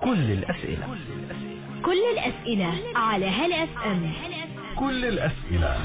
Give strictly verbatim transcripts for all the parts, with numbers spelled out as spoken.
كل الأسئلة كل الأسئلة على هلا اف ام. كل الأسئلة.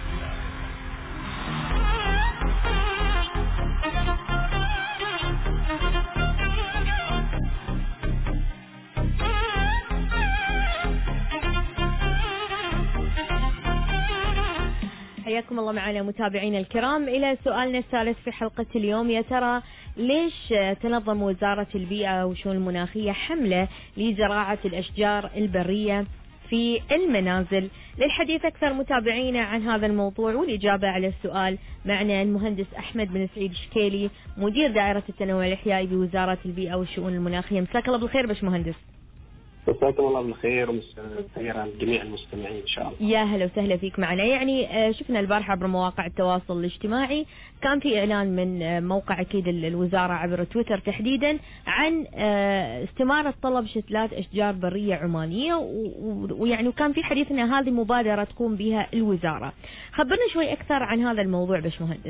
حياكم الله معنا متابعينا الكرام إلى سؤالنا الثالث في حلقة اليوم. يا ترى ليش تنظم وزارة البيئة والشؤون المناخية حملة لزراعة الأشجار البرية في المنازل؟ للحديث أكثر متابعينا عن هذا الموضوع والإجابة على السؤال معنا المهندس أحمد بن سعيد شكيلي، مدير دائرة التنوع الإحيائي بوزارة البيئة والشؤون المناخية. مساك الله بالخير باش مهندس. مساكم الله بالخير ومساء على جميع المستمعين ان شاء الله. يا هلا وسهلا فيك معنا. يعني شفنا البارحه عبر مواقع التواصل الاجتماعي كان في اعلان من موقع اكيد الوزاره عبر تويتر تحديدا عن استماره طلب شتلات اشجار بريه عمانيه، ويعني وكان في حديث ان هذه مبادره تقوم بها الوزاره. خبرنا شوي اكثر عن هذا الموضوع باش مهندس.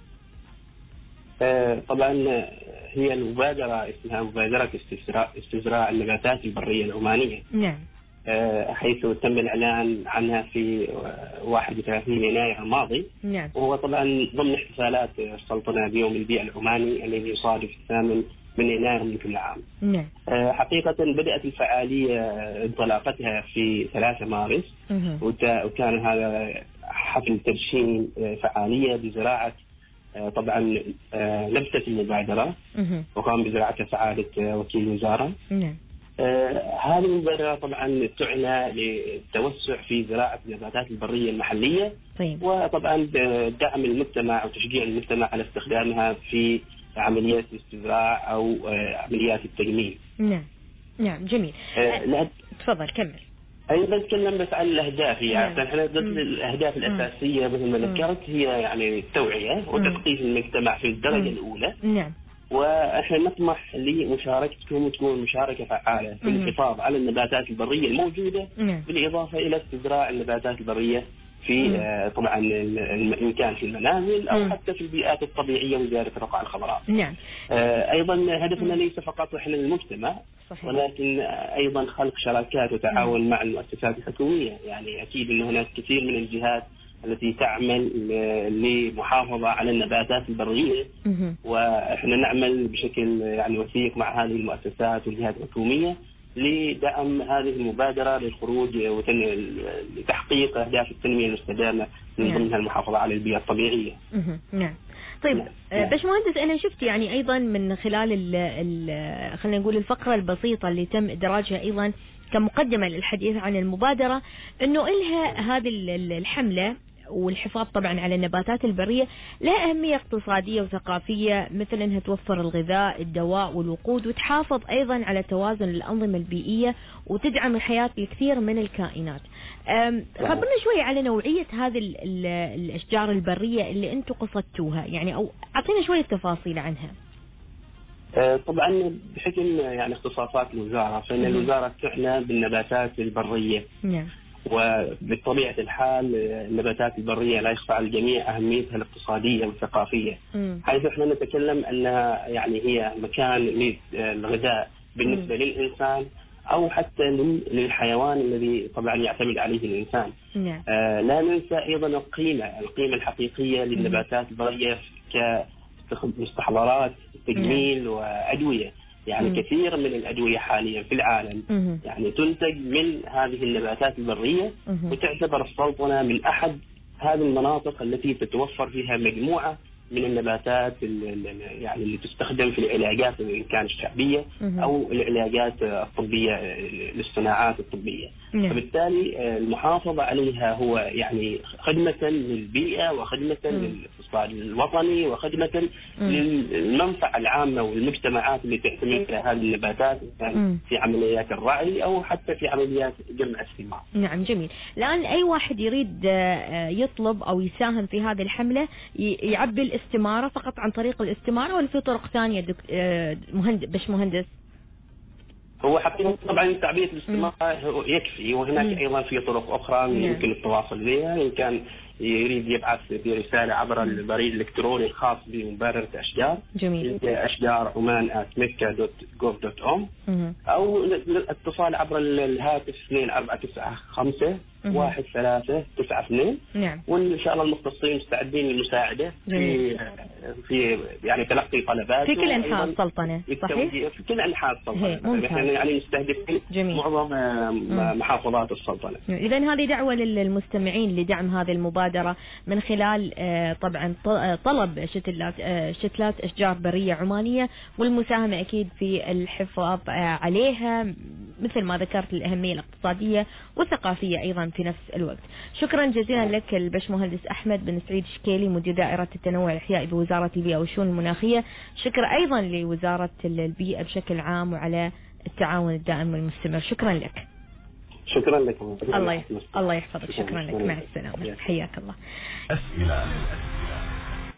طبعا هي المبادرة اسمها مبادرة استزراع, استزراع النباتات البرية العمانية. نعم. حيث تم الإعلان عنها في واحد وثلاثين يناير الماضي. نعم. وهو طبعا ضمن احتفالات السلطنة بيوم البيئة العماني الذي يصادف الثامن من يناير من كل عام. نعم. حقيقة بدأت الفعالية انطلاقتها في ثلاثة مارس، وكان هذا حفل تدشين فعالية بزراعة طبعا نبتة المبادرة، وقام بزراعتها سعادة وكيل الوزارة. نعم. هذه المبادرة طبعا تعنى للتوسع في زراعة النباتات البرية المحلية. طيب. وطبعا دعم المجتمع وتشجيع المجتمع على استخدامها في عمليات الاستزراع أو عمليات التجميل. نعم. نعم جميل. أه تفضل كمل. أيضا نتكلم بس عن الأهداف. يعني احنا الأهداف الأساسية مثل ما ذكرت هي يعني التوعية وتثقيف المجتمع في الدرجة مم. الأولى. نعم. وإحنا نطمح لمشاركتكم تكون مشاركة فعالة في الحفاظ على النباتات البرية الموجودة، مم. بالإضافة إلى استزراع النباتات البرية في آه طبعا إن كان في المنازل أو مم. حتى في البيئات الطبيعية وزيادة الرقعة الخضراء. نعم. آه أيضا هدفنا مم. ليس فقط إحنا المجتمع، صحيح. ولكن أيضا خلق شراكات وتعاون مم. مع المؤسسات الحكومية. يعني أكيد أن هناك كثير من الجهات التي تعمل لمحافظة على النباتات البرية، مم. وإحنا نعمل بشكل يعني وثيق مع هذه المؤسسات والجهات الحكومية لدعم هذه المبادرة للخروج لتحقيق أهداف التنمية المستدامة من ضمنها المحافظة على البيئة الطبيعية. نعم. طيب نعم. باش مهندس أنا شفت يعني أيضا من خلال ال ال خلينا نقول الفقرة البسيطة اللي تم إدراجها أيضا كمقدمة للحديث عن المبادرة، إنه إلها هذه الحملة والحفاظ طبعا على النباتات البرية لها أهمية اقتصادية وثقافية، مثل أنها توفر الغذاء، الدواء والوقود، وتحافظ أيضا على توازن الأنظمة البيئية وتدعم الحياة الكثير من الكائنات. خبرنا شوي على نوعية هذه الأشجار البرية اللي أنتم قصدتوها، يعني أو أعطينا شوية تفاصيل عنها. طبعا بحكم يعني اختصاصات الوزارة، فإن الوزارة تعنى بالنباتات البرية. نعم. وبطبيعة الحال النباتات البرية لا يخفى على الجميع أهميتها الاقتصادية والثقافية، م. حيث احنا نتكلم أنها يعني هي مكان للغذاء بالنسبة م. للإنسان أو حتى للحيوان الذي طبعا يعتمد عليه الإنسان. نعم. آه لا ننسى أيضا القيمة القيمة الحقيقية للنباتات البرية كمستحضرات تجميل نعم. وأدوية. يعني مم. كثير من الأدوية حاليا في العالم مم. يعني تنتج من هذه النباتات البرية، مم. وتعتبر السلطنة من أحد هذه المناطق التي تتوفر فيها مجموعة من النباتات يعني اللي تستخدم في العلاجات إن كان الشعبية مم. أو العلاجات الطبية للصناعات الطبية. مم. فبالتالي المحافظة عليها هو يعني خدمة للبيئة وخدمة مم. للاقتصاد الوطني وخدمة مم. للمنفعة العامة والمجتمعات اللي تعتمد على هذه النباتات في عمليات الرعي أو حتى في عمليات جمع الثمار. نعم جميل. الآن أي واحد يريد يطلب أو يساهم في هذه الحملة يعبي الاستمارة فقط عن طريق الاستمارة ولا في طرق ثانية دك... مهندس باش مهندس؟ هو حقيقة طبعا تعبئة الاستمارة يكفي، وهناك مم. أيضا في طرق أخرى يمكن التواصل بها، إن كان يريد يبعث برسالة عبر البريد الإلكتروني الخاص بمبادرة أشجار. جميل. أشجار عمان آت مكة دوت جوف دوت أم، أو الاتصال عبر الهاتف اثنين أربعة تسعة خمسة واحد ثلاثة تسعة اثنين. نعم. وإن شاء الله المختصين مستعدين للمساعدة في في يعني تلقي طلبات في كل أنحاء السلطنة. صحيح. في كل أنحاء السلطنة. نحن يعني مستهدفين معظم محافظات السلطنة. إذا هذه دعوة للمستمعين لدعم هذه المبادرة من خلال طبعا طلب شتلات شتلات أشجار برية عمانية، والمساهمة أكيد في الحفاظ عليها مثل ما ذكرت الأهمية الاقتصادية والثقافية أيضا في نفس الوقت. شكرا جزيلا لك البشمهندس أحمد بن سعيد شكيلي، مدير دائرة التنوع الإحيائي بوزارة البيئة والشؤون المناخية. شكر أيضا لوزارة البيئة بشكل عام وعلى التعاون الدائم والمستمر. شكرا لك. شكرا لك. الله الله يحفظك. شكرا لك. مع السلامة. حياك الله. أسئلة